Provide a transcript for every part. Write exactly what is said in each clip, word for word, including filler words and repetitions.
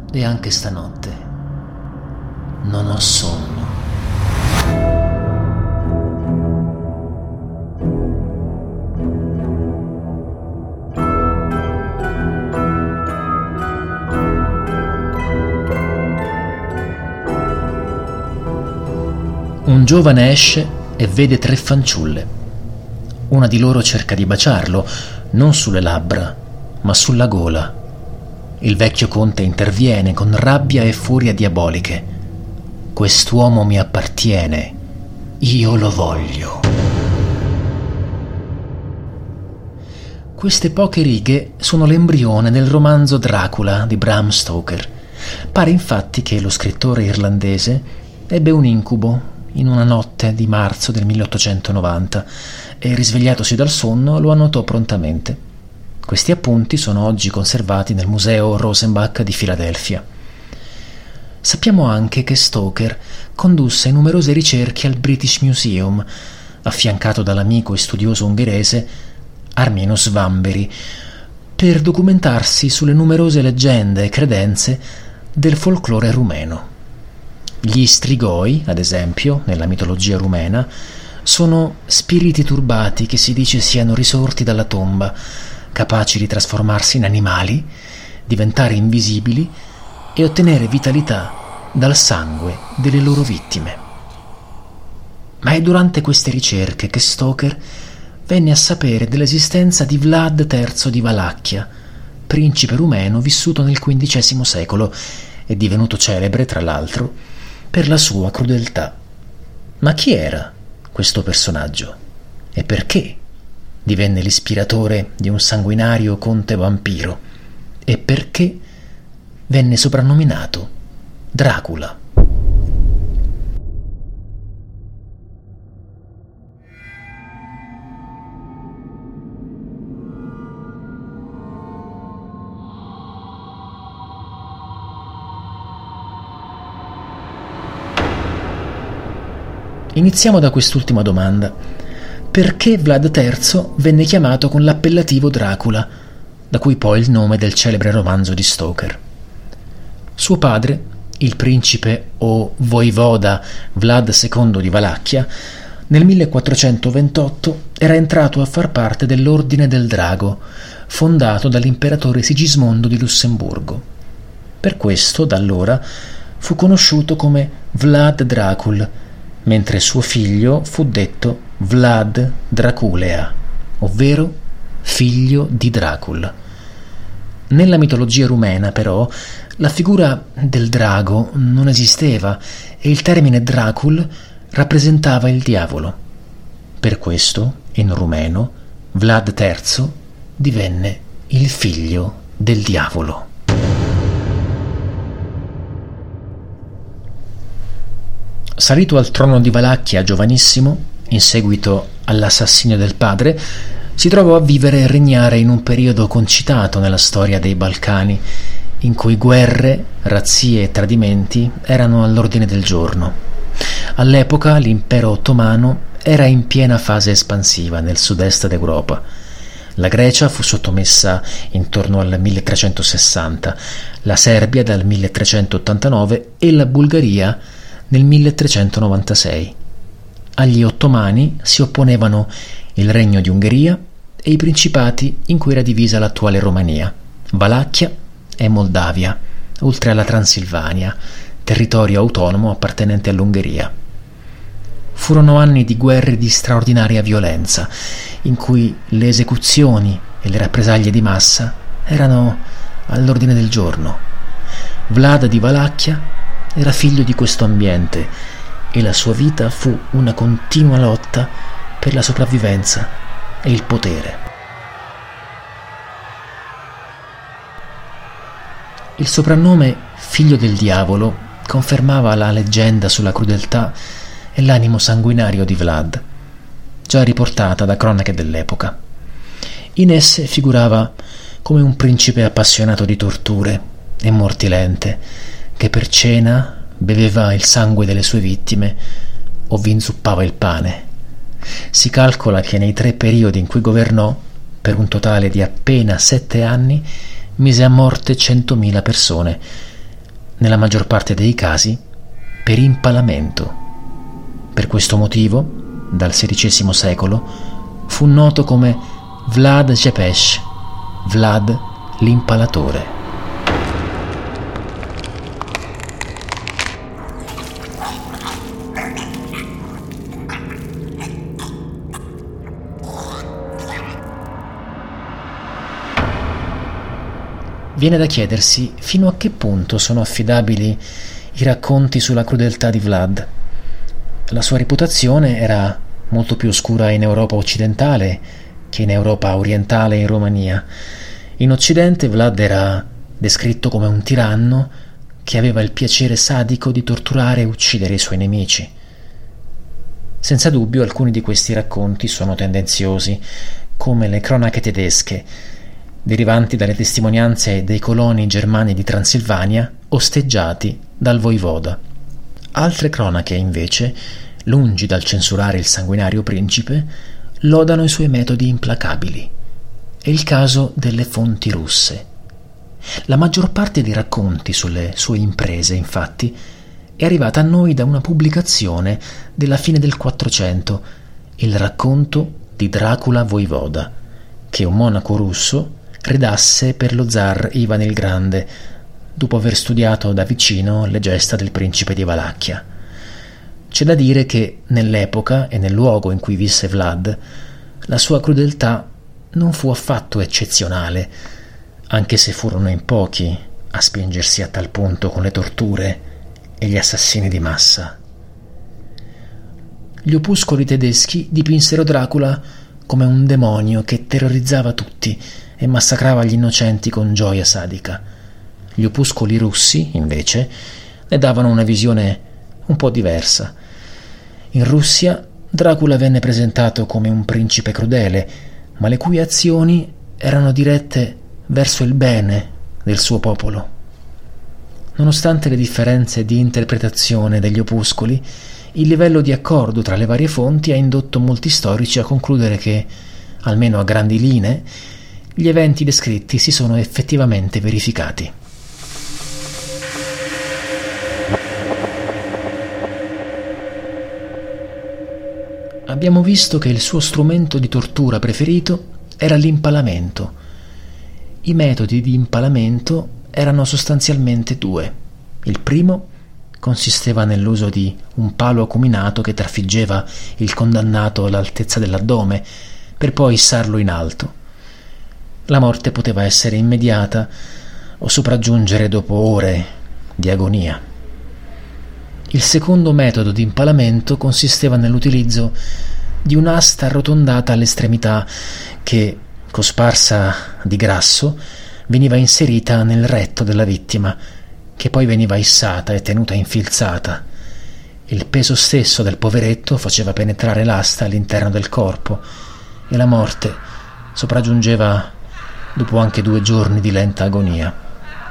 E anche stanotte non ho sonno. Un giovane esce e vede tre fanciulle. Una di loro cerca di baciarlo, non sulle labbra, ma sulla gola. Il vecchio conte interviene con rabbia e furia diaboliche. Quest'uomo mi appartiene, io lo voglio. Queste poche righe sono l'embrione del romanzo Dracula di Bram Stoker. Pare infatti che lo scrittore irlandese ebbe un incubo in una notte di marzo del milleottocentonovanta e, risvegliatosi dal sonno, lo annotò prontamente. Questi appunti sono oggi conservati nel Museo Rosenbach di Filadelfia. Sappiamo anche che Stoker condusse numerose ricerche al British Museum, affiancato dall'amico e studioso ungherese Arminus Vamberi, per documentarsi sulle numerose leggende e credenze del folklore rumeno. Gli strigoi, ad esempio, nella mitologia rumena, sono spiriti turbati che si dice siano risorti dalla tomba, capaci di trasformarsi in animali, diventare invisibili e ottenere vitalità dal sangue delle loro vittime. Ma è durante queste ricerche che Stoker venne a sapere dell'esistenza di Vlad terzo di Valacchia, principe rumeno vissuto nel quindicesimo secolo e divenuto celebre, tra l'altro, per la sua crudeltà. Ma chi era questo personaggio? E perché divenne l'ispiratore di un sanguinario conte vampiro? E perché venne soprannominato Dracula? Iniziamo da quest'ultima domanda. Perché Vlad terzo venne chiamato con l'appellativo Dracula, da cui poi il nome del celebre romanzo di Stoker? Suo padre, il principe o voivoda Vlad secondo di Valacchia, nel millequattrocentoventotto era entrato a far parte dell'Ordine del Drago, fondato dall'imperatore Sigismondo di Lussemburgo. Per questo, da allora, fu conosciuto come Vlad Dracul, mentre suo figlio fu detto Vlad Draculea, ovvero figlio di Dracul. Nella mitologia rumena, però, la figura del drago non esisteva e il termine Dracul rappresentava il diavolo. Per questo, in rumeno, Vlad terzo divenne il figlio del diavolo. Salito al trono di Valacchia giovanissimo, in seguito all'assassinio del padre, si trovò a vivere e regnare in un periodo concitato nella storia dei Balcani, in cui guerre, razzie e tradimenti erano all'ordine del giorno. All'epoca l'impero ottomano era in piena fase espansiva nel sud-est d'Europa. La Grecia fu sottomessa intorno al milletrecentosessanta, la Serbia dal milletrecentottantanove e la Bulgaria nel milletrecentonovantasei. Agli ottomani si opponevano il Regno di Ungheria e i principati in cui era divisa l'attuale Romania, Valacchia e Moldavia, oltre alla Transilvania, territorio autonomo appartenente all'Ungheria. Furono anni di guerre di straordinaria violenza, in cui le esecuzioni e le rappresaglie di massa erano all'ordine del giorno. Vlad di Valacchia era figlio di questo ambiente e la sua vita fu una continua lotta per la sopravvivenza e il potere. Il soprannome figlio del diavolo confermava la leggenda sulla crudeltà e l'animo sanguinario di Vlad, già riportata da cronache dell'epoca. In esse figurava come un principe appassionato di torture e morti lente, che per cena beveva il sangue delle sue vittime o vi inzuppava il pane. Si calcola che nei tre periodi in cui governò, per un totale di appena sette anni, mise a morte centomila persone, nella maggior parte dei casi per impalamento. Per questo motivo, dal sedicesimo secolo, fu noto come Vlad Tepes, Vlad l'impalatore. Viene da chiedersi fino a che punto sono affidabili i racconti sulla crudeltà di Vlad. La sua reputazione era molto più oscura in Europa occidentale che in Europa orientale e in Romania. In Occidente Vlad era descritto come un tiranno che aveva il piacere sadico di torturare e uccidere i suoi nemici. Senza dubbio alcuni di questi racconti sono tendenziosi, come le cronache tedesche, derivanti dalle testimonianze dei coloni germani di Transilvania osteggiati dal voivoda. Altre cronache, invece, lungi dal censurare il sanguinario principe, lodano i suoi metodi implacabili. È il caso delle fonti russe. La maggior parte dei racconti sulle sue imprese, infatti, è arrivata a noi da una pubblicazione della fine del Quattrocento, il racconto di Dracula voivoda, che un monaco russo redasse per lo zar Ivan il Grande, dopo aver studiato da vicino le gesta del principe di Valacchia. C'è da dire che nell'epoca e nel luogo in cui visse Vlad, la sua crudeltà non fu affatto eccezionale, anche se furono in pochi a spingersi a tal punto con le torture e gli assassini di massa. Gli opuscoli tedeschi dipinsero Dracula come un demonio che terrorizzava tutti e massacrava gli innocenti con gioia sadica. Gli opuscoli russi, invece, ne davano una visione un po' diversa. In Russia Dracula venne presentato come un principe crudele, ma le cui azioni erano dirette verso il bene del suo popolo. Nonostante le differenze di interpretazione degli opuscoli, il livello di accordo tra le varie fonti ha indotto molti storici a concludere che, almeno a grandi linee, gli eventi descritti si sono effettivamente verificati. Abbiamo visto che il suo strumento di tortura preferito era l'impalamento. I metodi di impalamento erano sostanzialmente due. Il primo consisteva nell'uso di un palo acuminato che trafiggeva il condannato all'altezza dell'addome per poi issarlo in alto. La morte poteva essere immediata o sopraggiungere dopo ore di agonia. Il secondo metodo di impalamento consisteva nell'utilizzo di un'asta arrotondata all'estremità che, cosparsa di grasso, veniva inserita nel retto della vittima, che poi veniva issata e tenuta infilzata. Il peso stesso del poveretto faceva penetrare l'asta all'interno del corpo e la morte sopraggiungeva dopo anche due giorni di lenta agonia.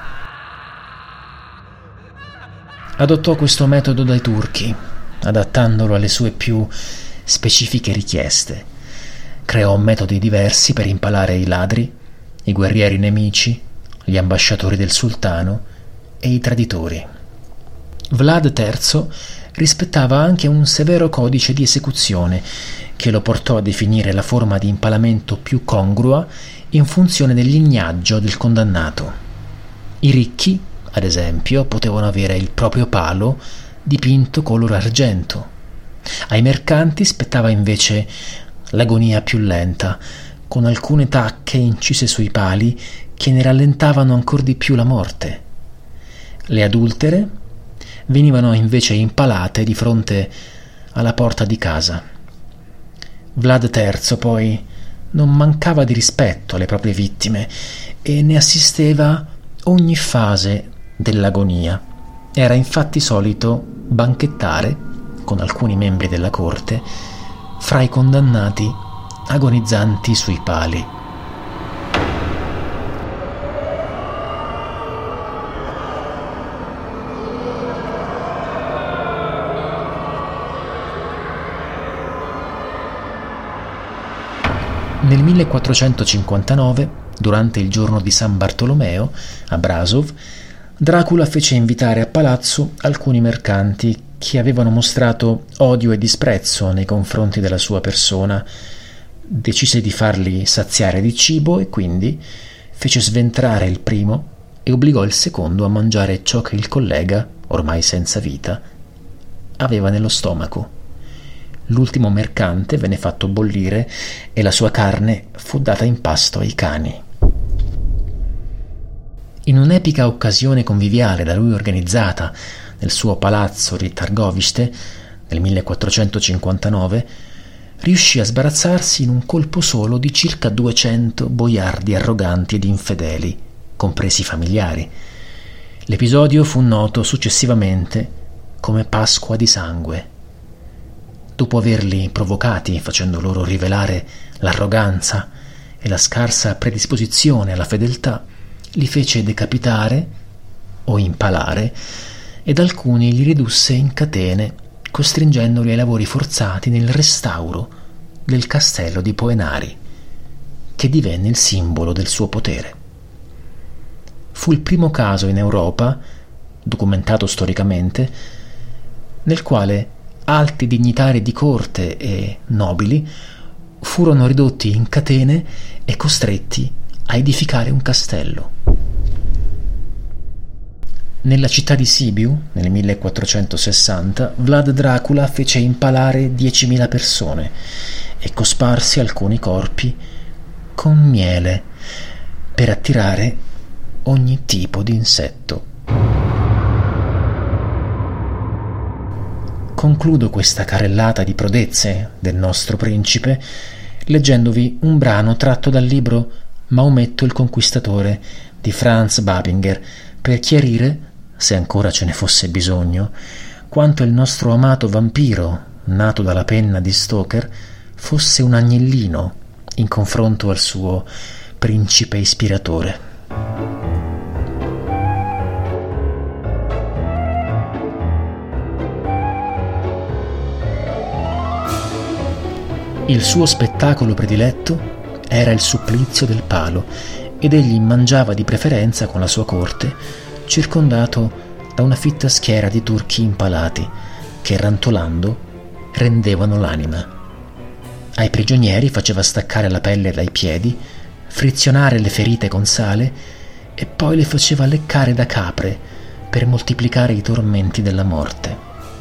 Adottò questo metodo dai turchi, adattandolo alle sue più specifiche richieste. Creò metodi diversi per impalare i ladri, i guerrieri nemici, gli ambasciatori del sultano e i traditori. Vlad terzo rispettava anche un severo codice di esecuzione che lo portò a definire la forma di impalamento più congrua in funzione del lignaggio del condannato. I ricchi, ad esempio, potevano avere il proprio palo dipinto color argento. Ai mercanti spettava invece l'agonia più lenta, con alcune tacche incise sui pali che ne rallentavano ancor di più la morte. Le adultere venivano invece impalate di fronte alla porta di casa. Vlad terzo poi non mancava di rispetto alle proprie vittime e ne assisteva ogni fase dell'agonia. Era infatti solito banchettare con alcuni membri della corte fra i condannati agonizzanti sui pali. Nel millequattrocentocinquantanove, durante il giorno di San Bartolomeo, a Brasov, Dracula fece invitare a palazzo alcuni mercanti che avevano mostrato odio e disprezzo nei confronti della sua persona. Decise di farli saziare di cibo e quindi fece sventrare il primo e obbligò il secondo a mangiare ciò che il collega, ormai senza vita, aveva nello stomaco. L'ultimo mercante venne fatto bollire e la sua carne fu data in pasto ai cani. In un'epica occasione conviviale da lui organizzata nel suo palazzo di Targoviste nel millequattrocentocinquantanove, riuscì a sbarazzarsi in un colpo solo di circa duecento boiardi arroganti ed infedeli, compresi i familiari. L'episodio fu noto successivamente come Pasqua di sangue. Dopo averli provocati, facendo loro rivelare l'arroganza e la scarsa predisposizione alla fedeltà, li fece decapitare o impalare ed alcuni li ridusse in catene, costringendoli ai lavori forzati nel restauro del castello di Poenari, che divenne il simbolo del suo potere. Fu il primo caso in Europa, documentato storicamente, nel quale alti dignitari di corte e nobili furono ridotti in catene e costretti a edificare un castello. Nella città di Sibiu, nel millequattrocentosessanta, Vlad Dracula fece impalare diecimila persone e cosparse alcuni corpi con miele per attirare ogni tipo di insetto. Concludo questa carrellata di prodezze del nostro principe leggendovi un brano tratto dal libro Maometto il Conquistatore di Franz Babinger, per chiarire, se ancora ce ne fosse bisogno, quanto il nostro amato vampiro, nato dalla penna di Stoker, fosse un agnellino in confronto al suo principe ispiratore. Il suo spettacolo prediletto era il supplizio del palo ed egli mangiava di preferenza con la sua corte, circondato da una fitta schiera di turchi impalati che, rantolando, rendevano l'anima. Ai prigionieri faceva staccare la pelle dai piedi, frizionare le ferite con sale e poi le faceva leccare da capre per moltiplicare i tormenti della morte.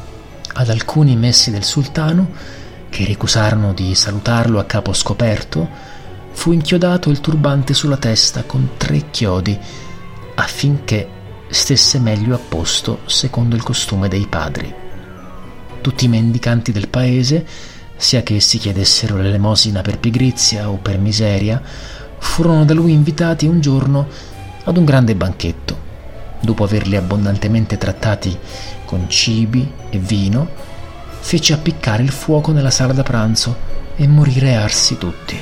Ad alcuni messi del sultano, che ricusarono di salutarlo a capo scoperto, fu inchiodato il turbante sulla testa con tre chiodi affinché stesse meglio a posto secondo il costume dei padri. Tutti i mendicanti del paese, sia che essi chiedessero l'elemosina per pigrizia o per miseria, furono da lui invitati un giorno ad un grande banchetto. Dopo averli abbondantemente trattati con cibi e vino, fece appiccare il fuoco nella sala da pranzo e morire arsi tutti.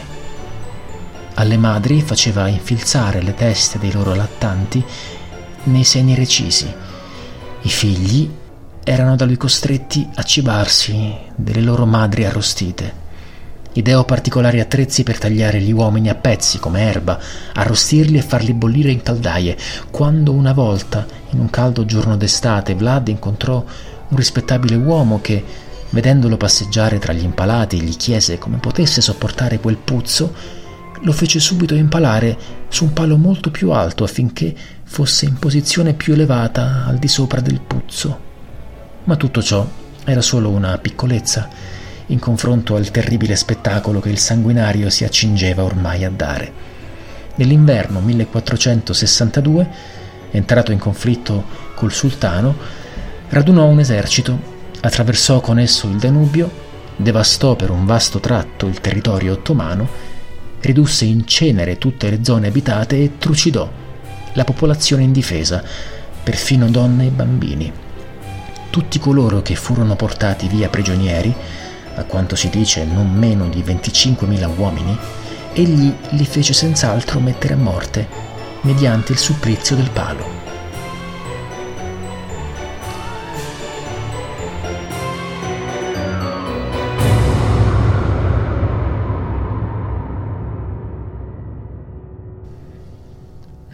Alle madri faceva infilzare le teste dei loro lattanti nei seni recisi. I figli erano da lui costretti a cibarsi delle loro madri arrostite. Ideò particolari attrezzi per tagliare gli uomini a pezzi come erba, arrostirli e farli bollire in caldaie. Quando una volta, in un caldo giorno d'estate, Vlad incontrò un rispettabile uomo che, vedendolo passeggiare tra gli impalati, gli chiese come potesse sopportare quel puzzo, lo fece subito impalare su un palo molto più alto affinché fosse in posizione più elevata al di sopra del puzzo. Ma tutto ciò era solo una piccolezza in confronto al terribile spettacolo che il sanguinario si accingeva ormai a dare. Nell'inverno millequattrocentosessantadue, entrato in conflitto col sultano, radunò un esercito, attraversò con esso il Danubio, devastò per un vasto tratto il territorio ottomano, ridusse in cenere tutte le zone abitate e trucidò la popolazione indifesa, perfino donne e bambini. Tutti coloro che furono portati via prigionieri, a quanto si dice non meno di venticinquemila uomini, egli li fece senz'altro mettere a morte mediante il supplizio del palo.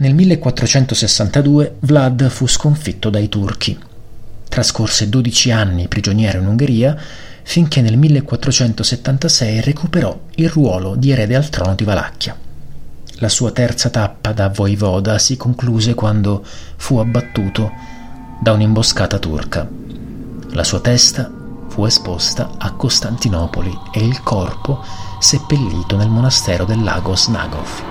Nel millequattrocentosessantadue Vlad fu sconfitto dai turchi. Trascorse dodici anni prigioniero in Ungheria, finché nel millequattrocentosettantasei recuperò il ruolo di erede al trono di Valacchia. La sua terza tappa da voivoda si concluse quando fu abbattuto da un'imboscata turca. La sua testa fu esposta a Costantinopoli e il corpo seppellito nel monastero del lago Snagov.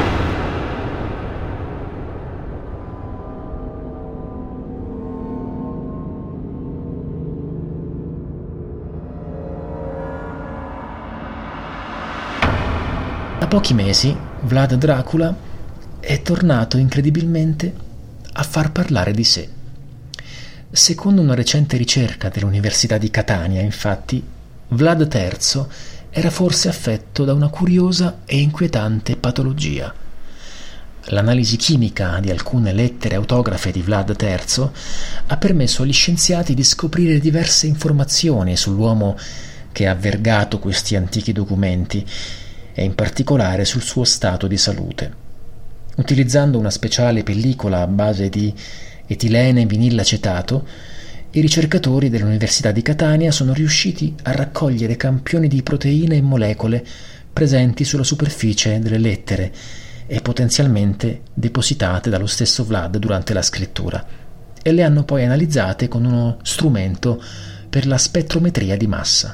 Da pochi mesi Vlad Dracula è tornato incredibilmente a far parlare di sé. Secondo una recente ricerca dell'Università di Catania, infatti, Vlad terzo era forse affetto da una curiosa e inquietante patologia. L'analisi chimica di alcune lettere autografe di Vlad terzo ha permesso agli scienziati di scoprire diverse informazioni sull'uomo che ha vergato questi antichi documenti, e in particolare sul suo stato di salute. Utilizzando una speciale pellicola a base di etilene vinillacetato, i ricercatori dell'Università di Catania sono riusciti a raccogliere campioni di proteine e molecole presenti sulla superficie delle lettere e potenzialmente depositate dallo stesso Vlad durante la scrittura, e le hanno poi analizzate con uno strumento per la spettrometria di massa.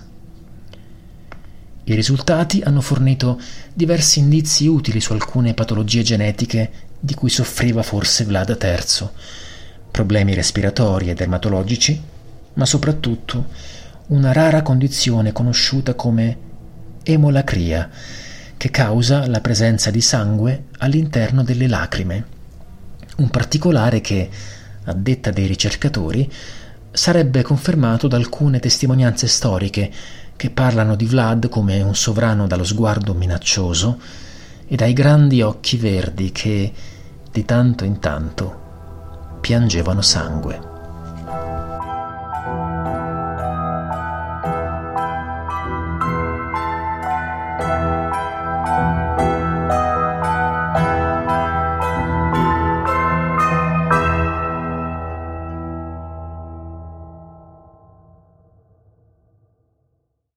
I risultati hanno fornito diversi indizi utili su alcune patologie genetiche di cui soffriva forse Vlad terzo, problemi respiratori e dermatologici, ma soprattutto una rara condizione conosciuta come emolacria, che causa la presenza di sangue all'interno delle lacrime, un particolare che, a detta dei ricercatori, sarebbe confermato da alcune testimonianze storiche che parlano di Vlad come un sovrano dallo sguardo minaccioso e dai grandi occhi verdi che, di tanto in tanto, piangevano sangue.